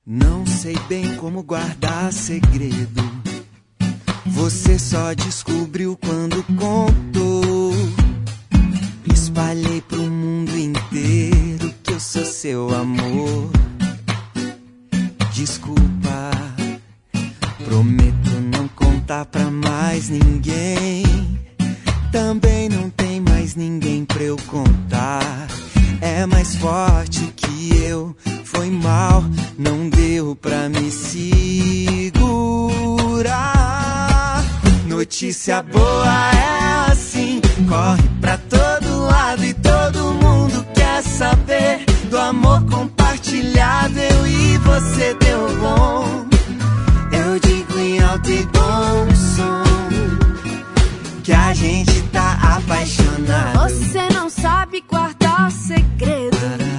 Não sei bem como guardar segredo. Você só descobriu quando contou. Espalhei pro mundo inteiro que eu sou seu amor. Desculpa, prometo não contar pra mais ninguém. Também não tem mais ninguém pra eu contar. É mais forte que eu, foi mal, não deu pra me segurar. Notícia boa é assim, corre pra todo lado e todo mundo quer saber do amor compartilhado. Eu e você deu bom, eu digo em alto e bom som que a gente tá apaixonado. Você não sabe guardar segredo,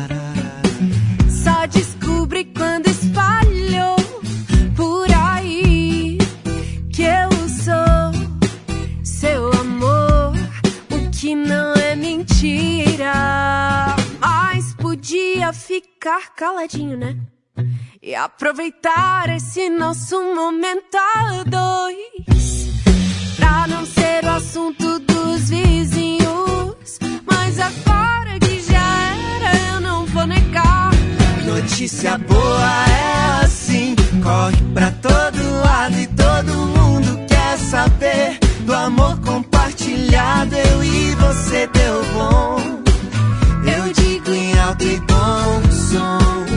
só descobre quando espalhou por aí que eu sou seu amor, o que não é mentira. Mas podia ficar caladinho, né? E aproveitar esse nosso momento a dois, pra não ser o assunto dos vizinhos. Mas agora que já era, eu não vou negar. Notícia boa é assim, corre pra todo lado e todo mundo quer saber do amor compartilhado. Eu e você deu bom, eu digo em alto e bom som.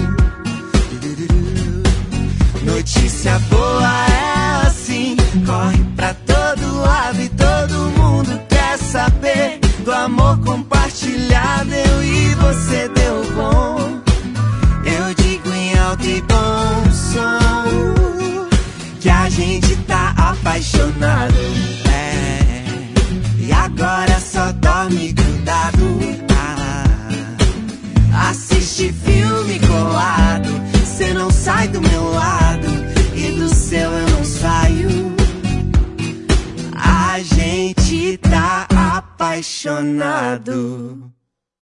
Notícia boa é assim, corre pra todo lado e todo mundo quer saber do amor compartilhado. Eu e você deu bom, eu digo em alto e bom som que a gente tá apaixonado. E agora só dorme grudado, assiste filme colado. Cê não sai do meu lado e do seu eu não saio. A gente tá apaixonado.